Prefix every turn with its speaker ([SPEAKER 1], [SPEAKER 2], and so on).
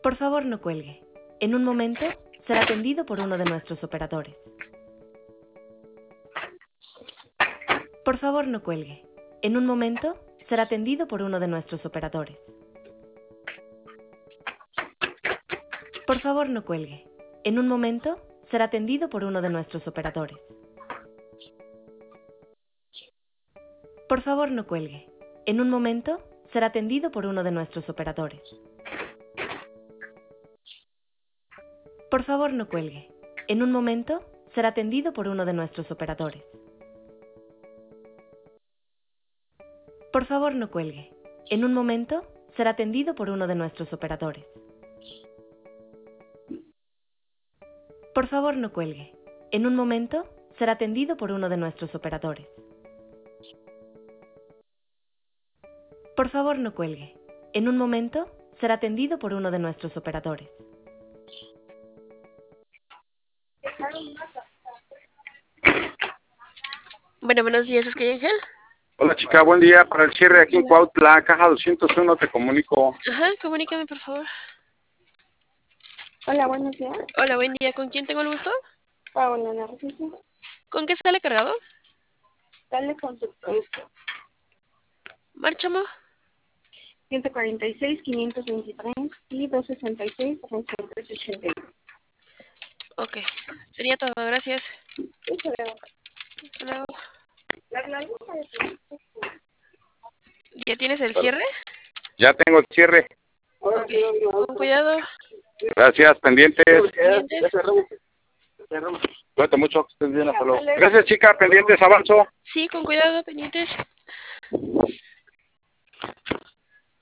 [SPEAKER 1] Por favor, no cuelgue. En un momento será atendido por uno de nuestros operadores. Por favor, no cuelgue. En un momento será atendido por uno de nuestros operadores. Por favor, no cuelgue. En un momento será atendido por uno de nuestros operadores. Por favor, no cuelgue. En un momento será atendido por uno de nuestros operadores. Por favor, no cuelgue. En un momento será atendido por uno de nuestros operadores. Por favor, no cuelgue. En un momento será atendido por uno de nuestros operadores. Por favor, no cuelgue. En un momento será atendido por uno de nuestros operadores. Por favor, no cuelgue. En un momento será atendido por uno de nuestros operadores.
[SPEAKER 2] Bueno, buenos días, ¿es que Ángel?
[SPEAKER 3] Hola chica, buen día. Para el cierre aquí en Cuautla, caja 201, te comunico.
[SPEAKER 2] Ajá, comunícame, por favor.
[SPEAKER 4] Hola, buenos días.
[SPEAKER 2] Hola, buen día. ¿Con quién tengo el gusto?
[SPEAKER 4] Paola Narciso.
[SPEAKER 2] ¿Con qué sale cargado?
[SPEAKER 4] Dale con su producto.
[SPEAKER 2] Márchamo.
[SPEAKER 4] 146, 523 y 266, 381.
[SPEAKER 2] Ok, sería todo, gracias.
[SPEAKER 4] Eso veo.
[SPEAKER 2] Hasta luego.
[SPEAKER 4] La lista de productos.
[SPEAKER 2] ¿Ya tienes el cierre?
[SPEAKER 3] Ya tengo el cierre.
[SPEAKER 2] Ok, con cuidado.
[SPEAKER 3] Gracias, pendientes.
[SPEAKER 2] Pendientes.
[SPEAKER 3] Cuídate mucho, que estés bien, hasta luego. Gracias chica, pendientes, avanzo.
[SPEAKER 2] Sí, con cuidado, pendientes.